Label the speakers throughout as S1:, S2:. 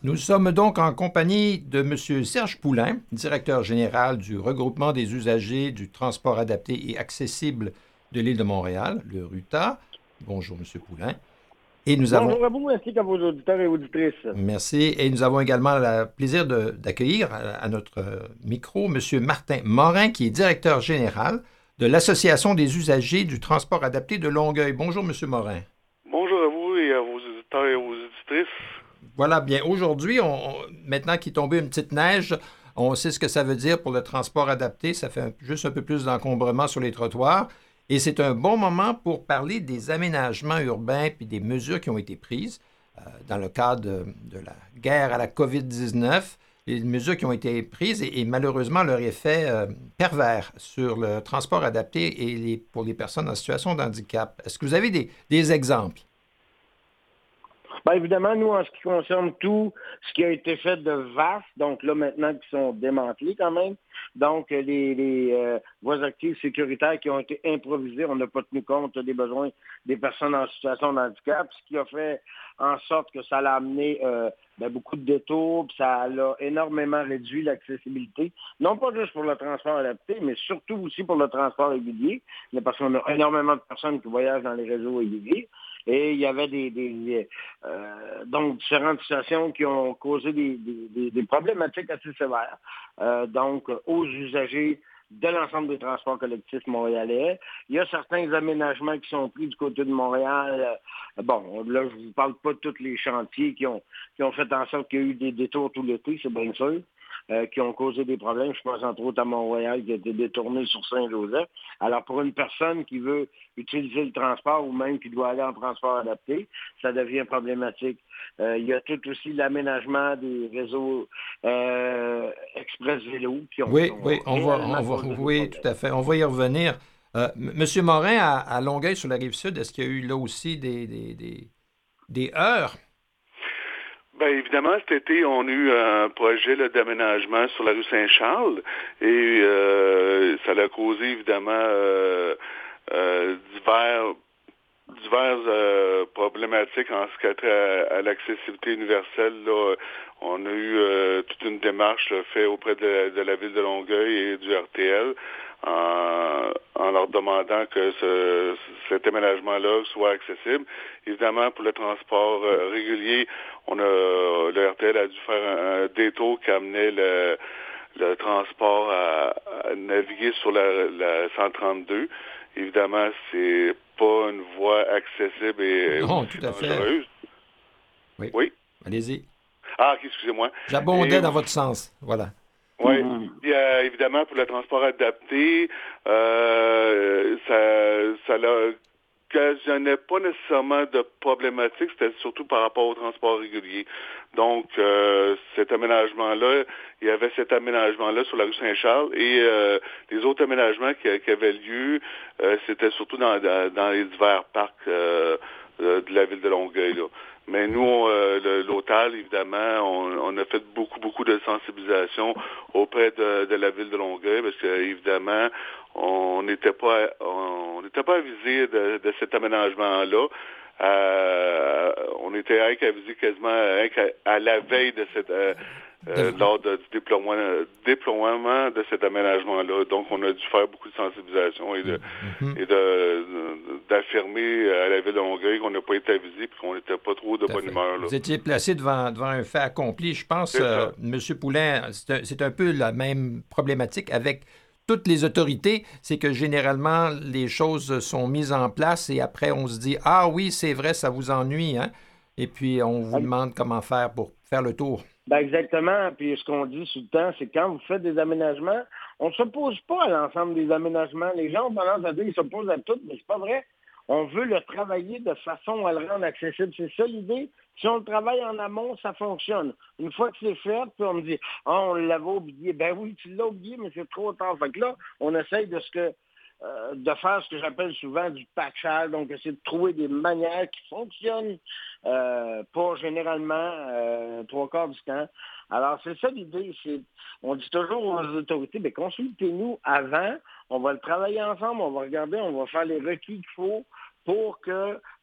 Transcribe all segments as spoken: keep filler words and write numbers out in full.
S1: Nous sommes donc en compagnie de M. Serge Poulain, directeur général du regroupement des usagers du transport adapté et accessible de l'île de Montréal, le RUTA. Bonjour, M. Poulain. Et nous avons...
S2: Bonjour à vous ainsi qu'à vos auditeurs et auditrices.
S1: Merci. Et nous avons également le plaisir de- d'accueillir à, à notre micro M. Martin Morin, qui est directeur général de l'Association des usagers du transport adapté de Longueuil. Bonjour, M. Morin.
S3: Bonjour à vous et à vos auditeurs et aux auditrices.
S1: Voilà, bien, aujourd'hui, on, on- maintenant qu'il est tombé une petite neige, on sait ce que ça veut dire pour le transport adapté. Ça fait un- juste un peu plus d'encombrement sur les trottoirs. Et c'est un bon moment pour parler des aménagements urbains puis des mesures qui ont été prises euh, dans le cadre de, de la guerre à la covid dix-neuf. Les mesures qui ont été prises et, et malheureusement leur effet euh, pervers sur le transport adapté et les- pour les personnes en situation de handicap. Est-ce que vous avez des, des exemples?
S2: Bien évidemment, nous, en ce qui concerne tout ce qui a été fait de vaste, donc là maintenant qui sont démantelés quand même, donc euh, les, les euh, voies actives sécuritaires qui ont été improvisées, on n'a pas tenu compte des besoins des personnes en situation de handicap, ce qui a fait en sorte que ça l'a amené euh, ben, beaucoup de détours, puis ça a énormément réduit l'accessibilité, non pas juste pour le transport adapté, mais surtout aussi pour le transport régulier, parce qu'on a énormément de personnes qui voyagent dans les réseaux réguliers. Et il y avait des, des euh, donc différentes situations qui ont causé des, des, des problématiques assez sévères. Euh, donc, aux usagers de l'ensemble des transports collectifs montréalais. Il y a certains aménagements qui sont pris du côté de Montréal. Euh, bon, là, je ne vous parle pas de tous les chantiers qui ont, qui ont fait en sorte qu'il y a eu des détours tout l'été, c'est bien sûr. Euh, qui ont causé des problèmes. Je pense entre autres à Montréal qui a été détourné sur Saint-Joseph. Alors pour une personne qui veut utiliser le transport ou même qui doit aller en transport adapté, ça devient problématique. Euh, il y a tout aussi l'aménagement des réseaux euh, express vélo qui ont, qui
S1: Oui,
S2: ont
S1: oui, on va, on
S2: réellement
S1: va,
S2: causé des
S1: oui, tout
S2: problèmes.
S1: à fait. On va y revenir. Euh, M- Monsieur Morin, à, à Longueuil, sur la rive sud, est-ce qu'il y a eu là aussi des, des, des, des heurts?
S3: Bien évidemment, cet été, on a eu un projet là, d'aménagement sur la rue Saint-Charles et euh, ça a causé évidemment euh, euh, divers diverses euh, problématiques en ce qui a trait à, à l'accessibilité universelle. Là, on a eu euh, toute une démarche là, faite auprès de, de la ville de Longueuil et du R T L en, en leur demandant que ce, cet aménagement-là soit accessible. Évidemment, pour le transport euh, régulier, on a le R T L a dû faire un, un détour qui amenait le, le transport à, à naviguer sur la, la cent trente-deux. Évidemment, c'est pas une voie accessible et
S1: Non, tout
S3: aussi
S1: à fait.
S3: dangereuse.
S1: Oui,
S3: Oui.
S1: allez-y.
S3: Ah, ok, excusez-moi. Et
S1: J'abondais dans votre sens. Voilà.
S3: oui. Puis euh, évidemment, pour le transport adapté, euh, ça, ça l'a occasionnait pas nécessairement de problématiques, c'était surtout par rapport au transport régulier. Donc, euh, cet aménagement-là, il y avait cet aménagement-là sur la rue Saint-Charles et euh, les autres aménagements qui, qui avaient lieu, euh, c'était surtout dans, dans, dans les divers parcs euh, de, de la ville de Longueuil, là. Mais nous, on, euh, le, l'O T A L, évidemment, on, on a fait beaucoup, beaucoup de sensibilisation auprès de, de la ville de Longueuil parce que, évidemment, on n'était pas on n'était pas avisé de, de cet aménagement-là. Euh, on était avisé quasiment à, à la veille de cette euh, euh,
S1: De-
S3: lors de, du déploiement, déploiement de cet aménagement-là. Donc, on a dû faire beaucoup de sensibilisation et de
S1: Mhm,
S3: et de, d'affirmer à la ville de Longueuil qu'on n'a pas été avisé et qu'on n'était pas trop de
S1: tout à
S3: bonne
S1: fait.
S3: humeur, là.
S1: Vous étiez placé devant, devant un fait accompli. Je pense,
S3: C'est
S1: euh,
S3: ça.
S1: M. Poulain, c'est un, c'est un peu la même problématique avec toutes les autorités. C'est que généralement, les choses sont mises en place et après, on se dit, ah oui, c'est vrai, ça vous ennuie, hein? Et puis, on vous demande comment faire pour faire le tour.
S2: Ben exactement. Puis ce qu'on dit tout le temps, c'est que quand vous faites des aménagements, on ne s'oppose pas à l'ensemble des aménagements. Les gens ont tendance à dire qu'ils s'opposent à tout, mais c'est pas vrai. On veut le travailler de façon à le rendre accessible. C'est ça l'idée. Si on le travaille en amont, ça fonctionne. Une fois que c'est fait, puis on me dit, ah, on l'avait oublié. Ben oui, tu l'as oublié, mais c'est trop tard. Fait que là, on essaye de ce que euh, de faire ce que j'appelle souvent du patchage, donc essayer de trouver des manières qui fonctionnent, euh, pas généralement euh, trois quarts du temps. Alors, c'est ça l'idée. C'est, on dit toujours aux autorités, bien, consultez-nous avant, on va le travailler ensemble, on va regarder, on va faire les requis qu'il faut pour que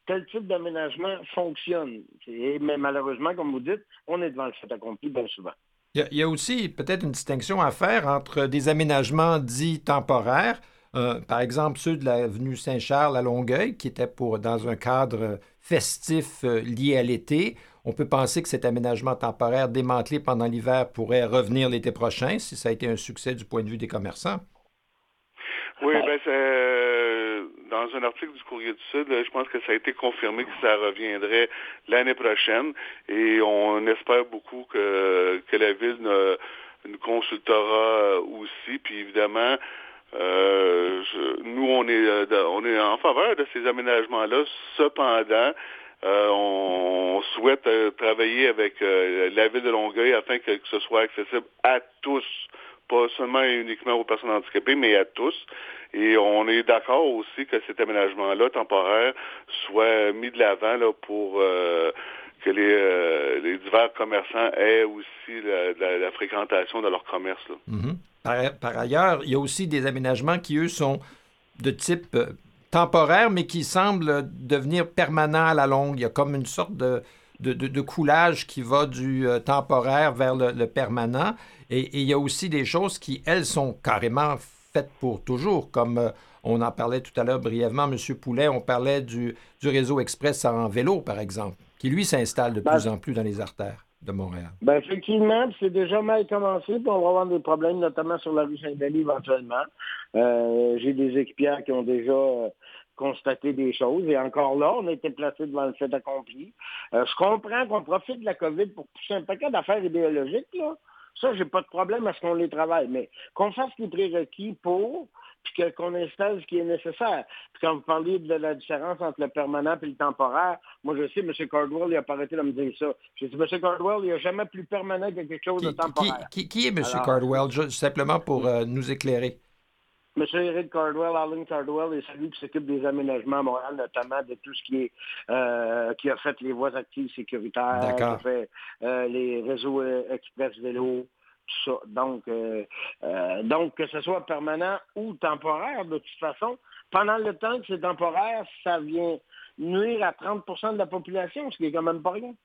S2: tel type d'aménagement fonctionne. Et, mais malheureusement, comme vous dites, on est devant le fait accompli bien souvent.
S1: Il y a, il y a aussi peut-être une distinction à faire entre des aménagements dits temporaires, euh, par exemple ceux de l'avenue Saint-Charles à Longueuil, qui étaient pour, dans un cadre festif euh, lié à l'été. On peut penser que cet aménagement temporaire démantelé pendant l'hiver pourrait revenir l'été prochain, si ça a été un succès du point de vue des commerçants.
S3: Oui, ben c'est euh, dans un article du Courrier du Sud, je pense que ça a été confirmé que ça reviendrait l'année prochaine et on espère beaucoup que, que la ville ne, nous consultera aussi. Puis évidemment, euh, je, nous on est on est en faveur de ces aménagements-là. Cependant, euh, on, on souhaite euh, travailler avec euh, la ville de Longueuil afin que, que ce soit accessible à tous. Pas seulement et uniquement aux personnes handicapées, mais à tous. Et on est d'accord aussi que cet aménagement-là, temporaire, soit mis de l'avant là, pour euh, que les, euh, les divers commerçants aient aussi la, la, la fréquentation de leur commerce. Là.
S1: Mm-hmm. Par, par ailleurs, il y a aussi des aménagements qui, eux, sont de type euh, temporaire, mais qui semblent devenir permanents à la longue. Il y a comme une sorte de... De, de, de coulage qui va du euh, temporaire vers le, le permanent. Et, et il y a aussi des choses qui, elles, sont carrément faites pour toujours, comme euh, on en parlait tout à l'heure brièvement, M. Poulet, on parlait du, du réseau express en vélo, par exemple, qui, lui, s'installe de ben, plus en plus dans les artères de Montréal.
S2: Ben effectivement, c'est déjà mal commencé, puis on va avoir des problèmes, notamment sur la rue Saint-Denis éventuellement. Euh, j'ai des équipières qui ont déjà... Euh, constater des choses. Et encore là, on a été placé devant le fait accompli. Euh, je comprends qu'on profite de la COVID pour pousser un paquet d'affaires idéologiques, là. Ça, j'ai pas de problème à ce qu'on les travaille. Mais qu'on fasse les prérequis pour, puis que, qu'on installe ce qui est nécessaire. Puis quand vous parliez de la différence entre le permanent et le temporaire, moi, je sais, M. Cardwell, il n'a pas arrêté de me dire ça. J'ai dit, M. Cardwell, il n'y a jamais plus permanent que quelque chose
S1: qui,
S2: de temporaire.
S1: Qui, qui, qui est M. Alors, Cardwell, juste, simplement pour euh, nous éclairer?
S2: M. Eric Cardwell, Alan Cardwell, est celui qui s'occupe des aménagements à Montréal, notamment de tout ce qui est euh, qui a fait les voies actives sécuritaires,
S1: D'accord.
S2: qui a fait euh, les réseaux euh, express vélo, tout ça. Donc, euh, euh, donc, que ce soit permanent ou temporaire, de toute façon, pendant le temps que c'est temporaire, ça vient nuire à trente pour cent de la population, ce qui est quand même pas rien.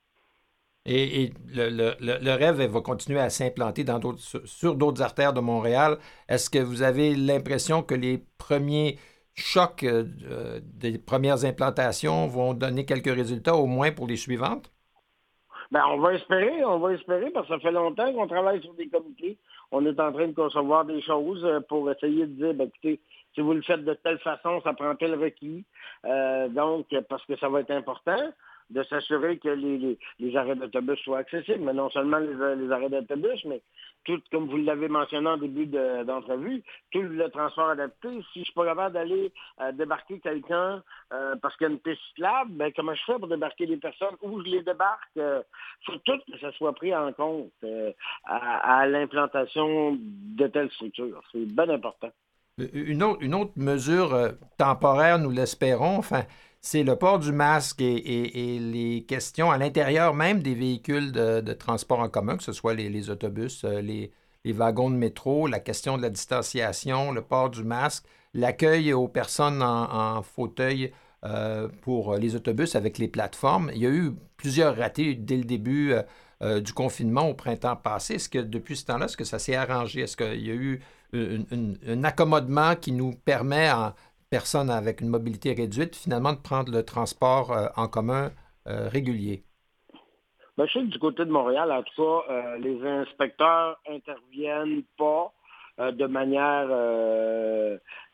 S1: Et, et le, le, le rêve va continuer à s'implanter dans d'autres, sur d'autres artères de Montréal. Est-ce que vous avez l'impression que les premiers chocs euh, des premières implantations vont donner quelques résultats, au moins pour les suivantes?
S2: Ben, on va espérer, on va espérer, parce que ça fait longtemps qu'on travaille sur des comités. On est en train de concevoir des choses pour essayer de dire, ben, écoutez, si vous le faites de telle façon, ça prend tel requis. Euh, donc, parce que ça va être important de s'assurer que les, les, les arrêts d'autobus soient accessibles, mais non seulement les, les arrêts d'autobus, mais tout, comme vous l'avez mentionné en début de, d'entrevue, tout le transport adapté. Si je suis pas capable d'aller euh, débarquer quelqu'un euh, parce qu'il y a une piste cyclable, ben comment je fais pour débarquer les personnes? Où je les débarque? Il euh, faut tout que ça soit pris en compte euh, à, à l'implantation de telles structures. C'est bien important.
S1: Une autre, une autre mesure euh, temporaire, nous l'espérons, enfin, c'est le port du masque et, et, et les questions à l'intérieur même des véhicules de, de transport en commun, que ce soit les, les autobus, les, les wagons de métro, la question de la distanciation, le port du masque, l'accueil aux personnes en, en fauteuil euh, pour les autobus avec les plateformes. Il y a eu plusieurs ratés dès le début euh, euh, du confinement au printemps passé. Est-ce que depuis ce temps-là, est-ce que ça s'est arrangé? Est-ce qu'il y a eu un, un, un accommodement qui nous permet en personnes avec une mobilité réduite, finalement, de prendre le transport euh, en commun euh, régulier?
S2: Ben, je sais que du côté de Montréal, en tout cas, euh, les inspecteurs interviennent pas euh, de manière euh,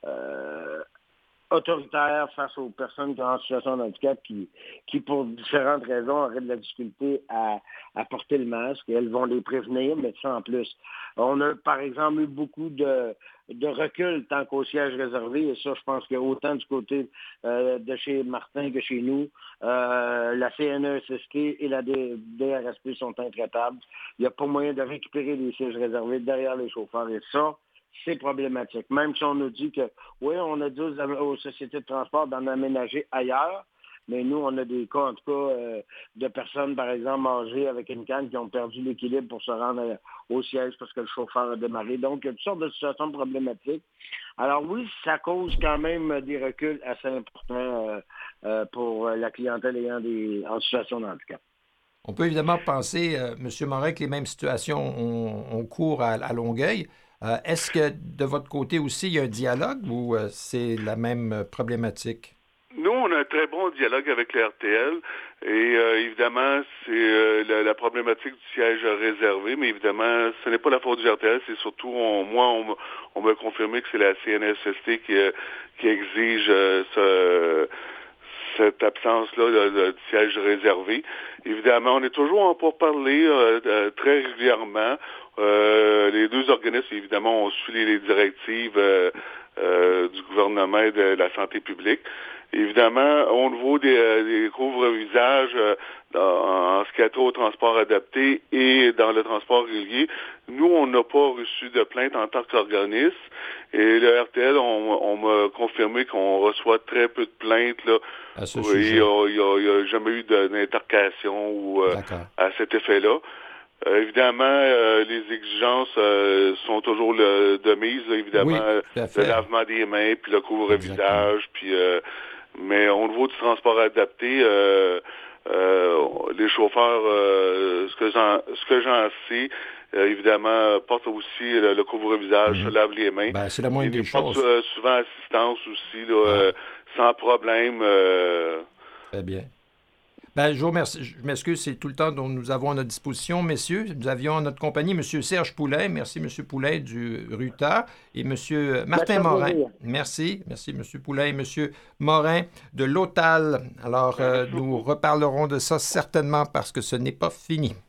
S2: euh, autoritaire face aux personnes qui sont en situation de handicap qui, qui pour différentes raisons, auraient de la difficulté à, à porter le masque. Et elles vont les prévenir, mais ça en plus. On a, par exemple, eu beaucoup de, de recul tant qu'au siège réservé. Et ça, je pense que autant du côté euh, de chez Martin que chez nous, euh, la C N E S S T et la D R S P sont intraitables. Il n'y a pas moyen de récupérer les sièges réservés derrière les chauffeurs. Et ça, c'est problématique. Même si on nous dit que, oui, on a dit aux, aux sociétés de transport d'en aménager ailleurs, mais nous, on a des cas, en tout cas, euh, de personnes, par exemple, âgées avec une canne qui ont perdu l'équilibre pour se rendre à, au siège parce que le chauffeur a démarré. Donc, il y a toutes sortes de situations problématiques. Alors oui, ça cause quand même des reculs assez importants euh, euh, pour la clientèle ayant des en situation de handicap.
S1: On peut évidemment penser, euh, M. Morin, que les mêmes situations ont, ont cours à, à Longueuil. Euh, est-ce que de votre côté aussi, il y a un dialogue ou euh, c'est la même euh, problématique?
S3: Nous, on a un très bon dialogue avec les R T L et euh, évidemment, c'est euh, la, la problématique du siège réservé, mais évidemment, ce n'est pas la faute du R T L, c'est surtout, on, moi, on, m'a- on m'a confirmé que c'est la C N S S T qui, euh, qui exige euh, ce, cette absence-là de, de, du siège réservé. Évidemment, on est toujours en pourparlers euh, euh, très régulièrement. Euh, les deux organismes, évidemment, ont suivi les, les directives euh, euh, du gouvernement et de la santé publique. Évidemment, au niveau des, des couvre-visages, euh, dans- en ce qui a trait au transport adapté et dans le transport régulier, nous, on n'a pas reçu de plainte en tant qu'organisme. Et le R T L, on, on m'a confirmé qu'on reçoit très peu de plaintes. Là,
S1: À ce
S3: et
S1: sujet.
S3: il n'y a, a jamais eu de- d'intercation ou euh,
S1: D'accord.
S3: à cet effet-là. Euh, évidemment, euh, les exigences euh, sont toujours le, de mise, là, évidemment,
S1: Oui, tout à
S3: le
S1: fait.
S3: lavement des mains, puis le
S1: Exactement.
S3: couvre-visage, puis euh, mais au niveau du transport adapté, euh, euh, les chauffeurs, euh, ce que j'en ce que j'en sais, euh, évidemment, portent aussi le, le couvre-visage, se
S1: Mhm.
S3: lavent les mains.
S1: Ben, c'est la
S3: Et
S1: moindre
S3: ils
S1: des
S3: portent
S1: choses.
S3: euh, souvent assistance aussi, là,
S1: Ah,
S3: euh, sans problème. euh,
S1: très bien. Ben, je vous remercie. Je m'excuse, c'est tout le temps dont nous avons à notre disposition, messieurs. Nous avions à notre compagnie M. Serge Poulain. Merci, M. Poulain du RUTA. Et M. Martin Morin. Merci. Merci, M. Poulain et M. Morin de l'O T A L. Alors, euh, nous reparlerons de ça certainement parce que ce n'est pas fini.